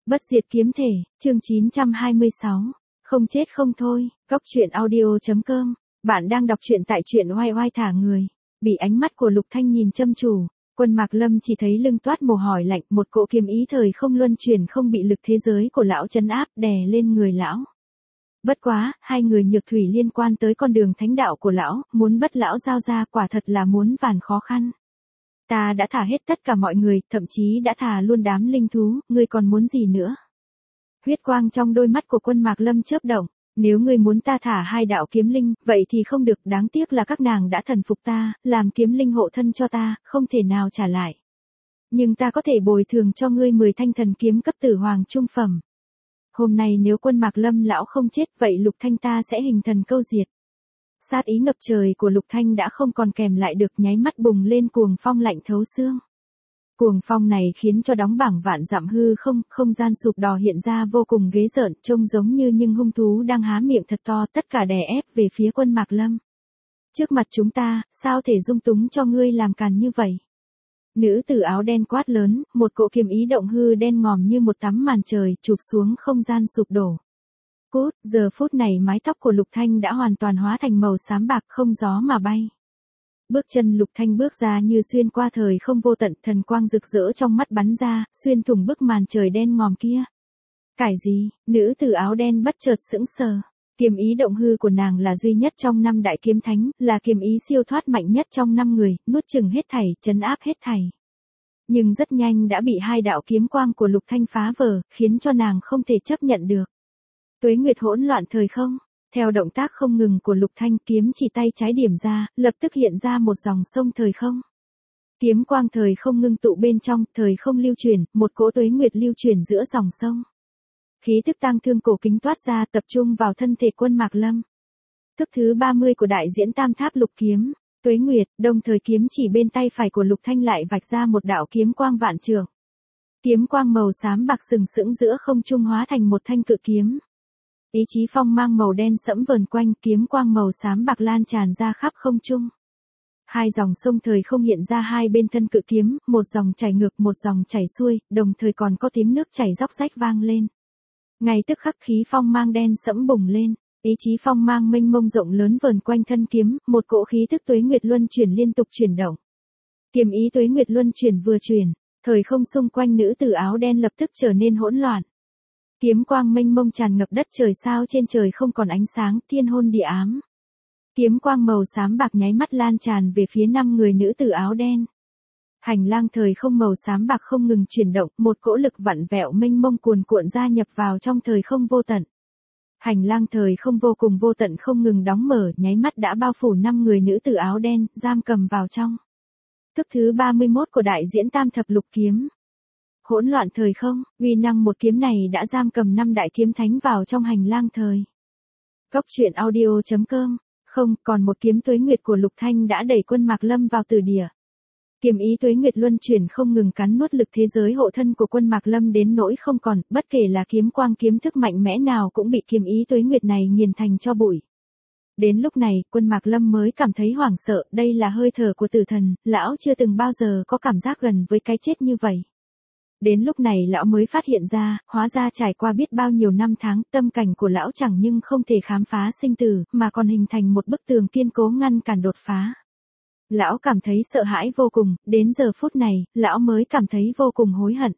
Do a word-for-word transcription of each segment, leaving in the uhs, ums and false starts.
Bất diệt kiếm thể, chương chín trăm hai mươi sáu. Không chết không thôi, Góc truyện audio.com. Bạn đang đọc truyện tại truyện oai oai thả người. Bị ánh mắt của Lục Thanh nhìn chăm chú, Quân Mạc Lâm chỉ thấy lưng toát mồ hôi lạnh, một cỗ kiếm ý thời không luân chuyển không bị lực thế giới của lão trấn áp đè lên người lão. Bất quá, hai người nhược thủy liên quan tới con đường thánh đạo của lão, muốn bắt lão giao ra quả thật là muốn vàn khó khăn. Ta đã thả hết tất cả mọi người, thậm chí đã thả luôn đám linh thú, ngươi còn muốn gì nữa? Huyết quang trong đôi mắt của Quân Mạc Lâm chớp động, nếu ngươi muốn ta thả hai đạo kiếm linh, vậy thì không được, đáng tiếc là các nàng đã thần phục ta, làm kiếm linh hộ thân cho ta, không thể nào trả lại. Nhưng ta có thể bồi thường cho ngươi mười thanh thần kiếm cấp tử hoàng trung phẩm. Hôm nay nếu Quân Mạc Lâm lão không chết, vậy Lục Thanh ta sẽ hình thần câu diệt. Sát ý ngập trời của Lục Thanh đã không còn kèm lại được, nháy mắt bùng lên cuồng phong lạnh thấu xương. Cuồng phong này khiến cho đóng bảng vạn dặm hư không, không gian sụp đỏ hiện ra vô cùng ghê rợn, trông giống như những hung thú đang há miệng thật to, tất cả đè ép về phía Quân Mạc Lâm. Trước mặt chúng ta, sao thể dung túng cho ngươi làm càn như vậy? Nữ tử áo đen quát lớn, một cỗ kiếm ý động hư đen ngòm như một tấm màn trời chụp xuống không gian sụp đổ. Cút, giờ phút này mái tóc của Lục Thanh đã hoàn toàn hóa thành màu xám bạc không gió mà bay. Bước chân Lục Thanh bước ra như xuyên qua thời không vô tận, thần quang rực rỡ trong mắt bắn ra, xuyên thủng bức màn trời đen ngòm kia. Cải gì? Nữ tử áo đen bất chợt sững sờ. Kiếm ý động hư của nàng là duy nhất trong năm đại kiếm thánh, là kiếm ý siêu thoát mạnh nhất trong năm người, nuốt chửng hết thảy, trấn áp hết thảy. Nhưng rất nhanh đã bị hai đạo kiếm quang của Lục Thanh phá vỡ, khiến cho nàng không thể chấp nhận được. Tuế nguyệt hỗn loạn thời không. Theo động tác không ngừng của Lục Thanh, kiếm chỉ tay trái điểm ra, lập tức hiện ra một dòng sông thời không. Kiếm quang thời không ngưng tụ bên trong, thời không lưu chuyển, một cỗ tuế nguyệt lưu chuyển giữa dòng sông. Khí tức tang thương cổ kính toát ra, tập trung vào thân thể Quân Mạc Lâm. Thức thứ ba mươi của đại diễn tam tháp lục kiếm, tuế nguyệt, đồng thời kiếm chỉ bên tay phải của Lục Thanh lại vạch ra một đạo kiếm quang vạn trượng. Kiếm quang màu xám bạc sừng sững giữa không trung hóa thành một thanh cự kiếm. Ý chí phong mang màu đen sẫm vờn quanh, kiếm quang màu xám bạc lan tràn ra khắp không trung. Hai dòng sông thời không hiện ra hai bên thân cự kiếm, một dòng chảy ngược một dòng chảy xuôi, đồng thời còn có tiếng nước chảy róc rách vang lên. Ngay tức khắc khí phong mang đen sẫm bùng lên, ý chí phong mang mênh mông rộng lớn vờn quanh thân kiếm, một cỗ khí tức tuế nguyệt luân chuyển liên tục chuyển động. Kiếm ý tuế nguyệt luân chuyển vừa chuyển, thời không xung quanh nữ tử áo đen lập tức trở nên hỗn loạn. Kiếm quang mênh mông tràn ngập đất trời, sao trên trời không còn ánh sáng, thiên hôn địa ám. Kiếm quang màu xám bạc nháy mắt lan tràn về phía năm người nữ tử áo đen. Hành lang thời không màu xám bạc không ngừng chuyển động, một cỗ lực vặn vẹo mênh mông cuồn cuộn gia nhập vào trong thời không vô tận. Hành lang thời không vô cùng vô tận không ngừng đóng mở, nháy mắt đã bao phủ năm người nữ tử áo đen, giam cầm vào trong. Thức thứ ba mươi mốt của đại diễn tam thập lục kiếm. Hỗn loạn thời không, uy năng một kiếm này đã giam cầm năm đại kiếm thánh vào trong hành lang thời. Góc truyện audio.com. Không, còn một kiếm tuế nguyệt của Lục Thanh đã đẩy Quân Mạc Lâm vào tử địa. Kiếm ý tuế nguyệt luân chuyển không ngừng cắn nuốt lực thế giới hộ thân của Quân Mạc Lâm đến nỗi không còn, bất kể là kiếm quang kiếm thức mạnh mẽ nào cũng bị kiếm ý tuế nguyệt này nghiền thành cho bụi. Đến lúc này, Quân Mạc Lâm mới cảm thấy hoảng sợ, đây là hơi thở của tử thần, lão chưa từng bao giờ có cảm giác gần với cái chết như vậy. Đến lúc này lão mới phát hiện ra, hóa ra trải qua biết bao nhiêu năm tháng, tâm cảnh của lão chẳng nhưng không thể khám phá sinh tử, mà còn hình thành một bức tường kiên cố ngăn cản đột phá. Lão cảm thấy sợ hãi vô cùng, đến giờ phút này, lão mới cảm thấy vô cùng hối hận.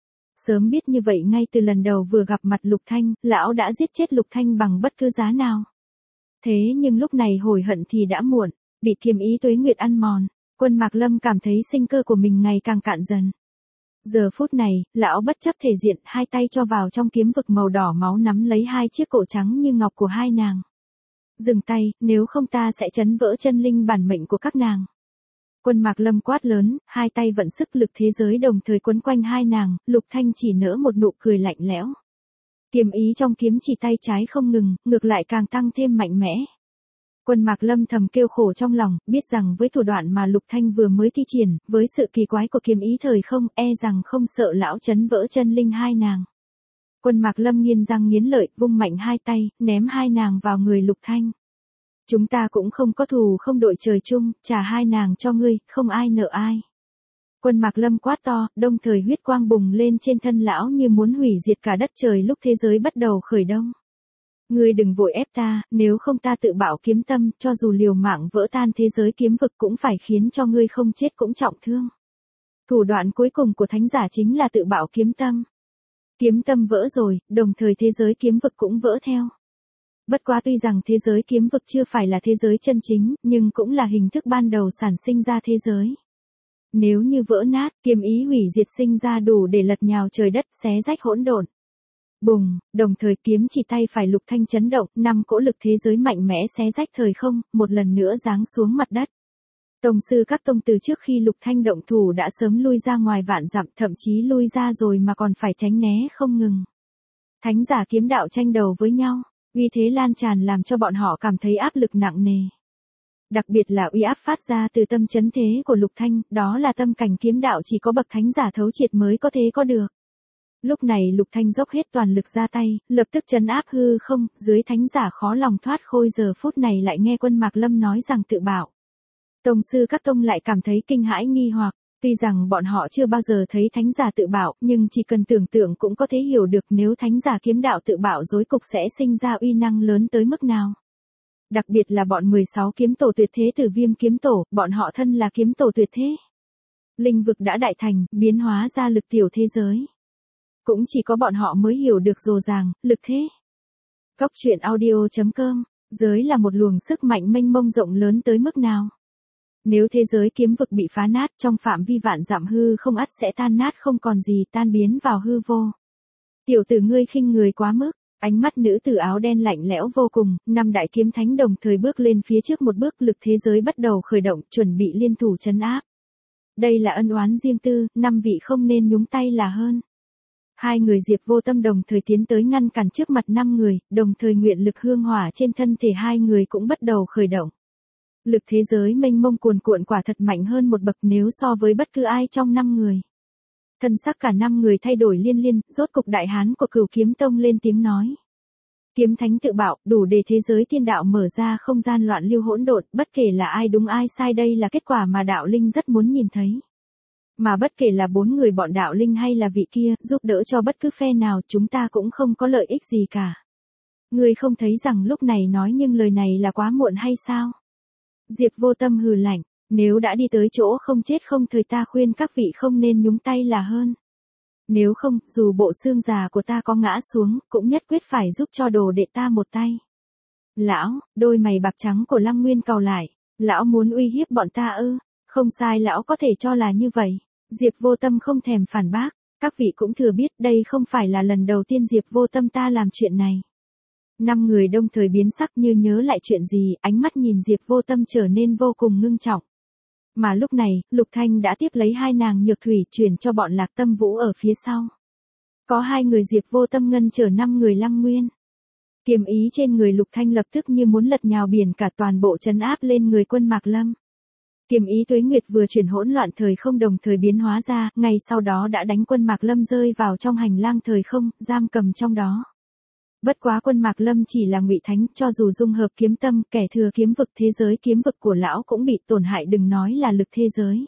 Sớm biết như vậy ngay từ lần đầu vừa gặp mặt Lục Thanh, lão đã giết chết Lục Thanh bằng bất cứ giá nào. Thế nhưng lúc này hối hận thì đã muộn, bị kiếm ý tuế nguyệt ăn mòn, Quân Mạc Lâm cảm thấy sinh cơ của mình ngày càng cạn dần. Giờ phút này, lão bất chấp thể diện, hai tay cho vào trong kiếm vực màu đỏ máu nắm lấy hai chiếc cổ trắng như ngọc của hai nàng. Dừng tay, nếu không ta sẽ chấn vỡ chân linh bản mệnh của các nàng. Quân Mạc Lâm quát lớn, hai tay vận sức lực thế giới đồng thời quấn quanh hai nàng, Lục Thanh chỉ nở một nụ cười lạnh lẽo. Kiếm ý trong kiếm chỉ tay trái không ngừng, ngược lại càng tăng thêm mạnh mẽ. Quân Mạc Lâm thầm kêu khổ trong lòng, biết rằng với thủ đoạn mà Lục Thanh vừa mới thi triển, với sự kỳ quái của kiếm ý thời không, e rằng không sợ lão chấn vỡ chân linh hai nàng. Quân Mạc Lâm nghiến răng nghiến lợi, vung mạnh hai tay, ném hai nàng vào người Lục Thanh. Chúng ta cũng không có thù không đội trời chung, trả hai nàng cho ngươi, không ai nợ ai. Quân Mạc Lâm quát to, đồng thời huyết quang bùng lên trên thân lão như muốn hủy diệt cả đất trời lúc thế giới bắt đầu khởi đông. Ngươi đừng vội ép ta, nếu không ta tự bạo kiếm tâm, cho dù liều mạng vỡ tan thế giới kiếm vực cũng phải khiến cho ngươi không chết cũng trọng thương. Thủ đoạn cuối cùng của thánh giả chính là tự bạo kiếm tâm. Kiếm tâm vỡ rồi, đồng thời thế giới kiếm vực cũng vỡ theo. Bất quá tuy rằng thế giới kiếm vực chưa phải là thế giới chân chính, nhưng cũng là hình thức ban đầu sản sinh ra thế giới. Nếu như vỡ nát, kiếm ý hủy diệt sinh ra đủ để lật nhào trời đất, xé rách hỗn độn. Bùng, đồng thời kiếm chỉ tay phải Lục Thanh chấn động, năm cỗ lực thế giới mạnh mẽ xé rách thời không, một lần nữa giáng xuống mặt đất. Tông sư các tông từ trước khi Lục Thanh động thủ đã sớm lui ra ngoài vạn dặm, thậm chí lui ra rồi mà còn phải tránh né không ngừng. Thánh giả kiếm đạo tranh đầu với nhau, uy thế lan tràn làm cho bọn họ cảm thấy áp lực nặng nề. Đặc biệt là uy áp phát ra từ tâm chấn thế của Lục Thanh, đó là tâm cảnh kiếm đạo chỉ có bậc thánh giả thấu triệt mới có thế có được. Lúc này Lục Thanh dốc hết toàn lực ra tay, lập tức trấn áp hư không, dưới thánh giả khó lòng thoát khôi giờ phút này lại nghe Quân Mạc Lâm nói rằng tự bạo. Tông sư các tông lại cảm thấy kinh hãi nghi hoặc, tuy rằng bọn họ chưa bao giờ thấy thánh giả tự bạo, nhưng chỉ cần tưởng tượng cũng có thể hiểu được nếu thánh giả kiếm đạo tự bạo rối cục sẽ sinh ra uy năng lớn tới mức nào. Đặc biệt là bọn mười sáu kiếm tổ tuyệt thế Tử Viêm kiếm tổ, bọn họ thân là kiếm tổ tuyệt thế. Linh vực đã đại thành, biến hóa ra lực tiểu thế giới. Cũng chỉ có bọn họ mới hiểu được rồ ràng, lực thế. Góc truyện audio chấm com, giới là một luồng sức mạnh mênh mông rộng lớn tới mức nào. Nếu thế giới kiếm vực bị phá nát trong phạm vi vạn dặm hư không ắt sẽ tan nát không còn gì, tan biến vào hư vô. Tiểu tử ngươi khinh người quá mức, ánh mắt nữ tử áo đen lạnh lẽo vô cùng, năm đại kiếm thánh đồng thời bước lên phía trước một bước, lực thế giới bắt đầu khởi động, chuẩn bị liên thủ trấn áp. Đây là ân oán riêng tư, năm vị không nên nhúng tay là hơn. Hai người Diệp Vô Tâm đồng thời tiến tới ngăn cản trước mặt năm người, đồng thời nguyện lực hương hỏa trên thân thể hai người cũng bắt đầu khởi động. Lực thế giới mênh mông cuồn cuộn quả thật mạnh hơn một bậc nếu so với bất cứ ai trong năm người. Thân sắc cả năm người thay đổi liên liên, rốt cục đại hán của Cửu Kiếm Tông lên tiếng nói. Kiếm thánh tự bạo, đủ để thế giới thiên đạo mở ra không gian loạn lưu hỗn độn, bất kể là ai đúng ai sai, đây là kết quả mà đạo linh rất muốn nhìn thấy. Mà bất kể là bốn người bọn đạo linh hay là vị kia, giúp đỡ cho bất cứ phe nào, chúng ta cũng không có lợi ích gì cả. Ngươi không thấy rằng lúc này nói nhưng lời này là quá muộn hay sao? Diệp Vô Tâm hừ lạnh, nếu đã đi tới chỗ không chết không thời ta khuyên các vị không nên nhúng tay là hơn. Nếu không, dù bộ xương già của ta có ngã xuống, cũng nhất quyết phải giúp cho đồ đệ ta một tay. Lão, đôi mày bạc trắng của Lăng Nguyên cau lại, lão muốn uy hiếp bọn ta ư? Không sai, lão có thể cho là như vậy. Diệp Vô Tâm không thèm phản bác, các vị cũng thừa biết đây không phải là lần đầu tiên Diệp Vô Tâm ta làm chuyện này. Năm người đồng thời biến sắc như nhớ lại chuyện gì, ánh mắt nhìn Diệp Vô Tâm trở nên vô cùng ngưng trọng. Mà lúc này, Lục Thanh đã tiếp lấy hai nàng nhược thủy chuyển cho bọn Lạc Tâm Vũ ở phía sau. Có hai người Diệp Vô Tâm ngăn trở năm người Lăng Nguyên. Kiếm ý trên người Lục Thanh lập tức như muốn lật nhào biển cả, toàn bộ trấn áp lên người Quân Mạc Lâm. Kiếm ý Tuế Nguyệt vừa chuyển hỗn loạn thời không đồng thời biến hóa ra, ngay sau đó đã đánh Quân Mạc Lâm rơi vào trong hành lang thời không, giam cầm trong đó. Bất quá Quân Mạc Lâm chỉ là ngụy thánh, cho dù dung hợp kiếm tâm, kẻ thừa kiếm vực thế giới kiếm vực của lão cũng bị tổn hại, đừng nói là lực thế giới.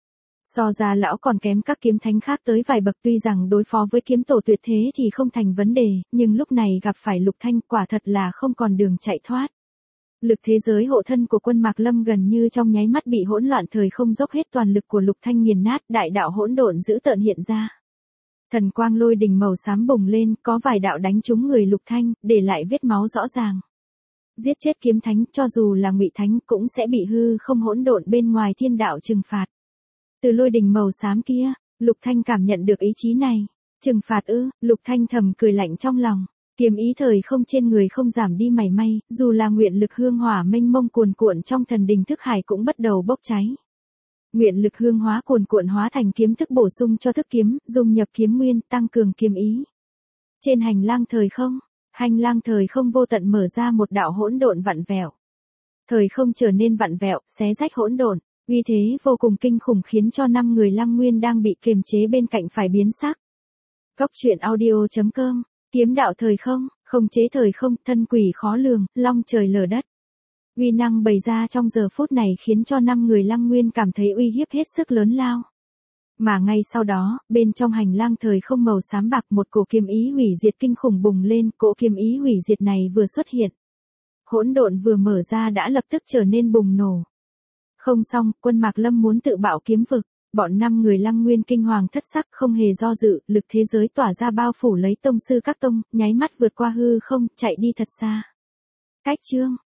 So ra lão còn kém các kiếm thánh khác tới vài bậc, tuy rằng đối phó với kiếm tổ tuyệt thế thì không thành vấn đề, nhưng lúc này gặp phải Lục Thanh quả thật là không còn đường chạy thoát. Lực thế giới hộ thân của Quân Mạc Lâm gần như trong nháy mắt bị hỗn loạn thời không dốc hết toàn lực của Lục Thanh nghiền nát, đại đạo hỗn độn dữ tợn hiện ra. Thần quang lôi đình màu xám bùng lên, có vài đạo đánh trúng người Lục Thanh, để lại vết máu rõ ràng. Giết chết kiếm thánh, cho dù là ngụy thánh cũng sẽ bị hư không hỗn độn bên ngoài thiên đạo trừng phạt. Từ lôi đình màu xám kia, Lục Thanh cảm nhận được ý chí này. Trừng phạt ư? Lục Thanh thầm cười lạnh trong lòng. Kiếm ý thời không trên người không giảm đi mảy may, dù là nguyện lực hương hỏa mênh mông cuồn cuộn trong thần đình thức hải cũng bắt đầu bốc cháy. Nguyện lực hương hóa cuồn cuộn hóa thành kiếm thức bổ sung cho thức kiếm, dung nhập kiếm nguyên, tăng cường kiếm ý. Trên hành lang thời không, hành lang thời không vô tận mở ra một đạo hỗn độn vặn vẹo. Thời không trở nên vặn vẹo, xé rách hỗn độn, uy thế vô cùng kinh khủng khiến cho năm người Lăng Nguyên đang bị kiềm chế bên cạnh phải biến sắc. Góc truyện audio chấm com, kiếm đạo thời không, không chế thời không, thân quỷ khó lường, long trời lở đất. Uy năng bày ra trong giờ phút này khiến cho năm người Lăng Nguyên cảm thấy uy hiếp hết sức lớn lao. Mà ngay sau đó, bên trong hành lang thời không màu xám bạc một cổ kiếm ý hủy diệt kinh khủng bùng lên, cỗ kiếm ý hủy diệt này vừa xuất hiện. Hỗn độn vừa mở ra đã lập tức trở nên bùng nổ. Không xong, quân Mạc Lâm muốn tự bạo kiếm vực, bọn năm người Lăng Nguyên kinh hoàng thất sắc không hề do dự, lực thế giới tỏa ra bao phủ lấy tông sư các tông, nháy mắt vượt qua hư không, chạy đi thật xa. Cách chương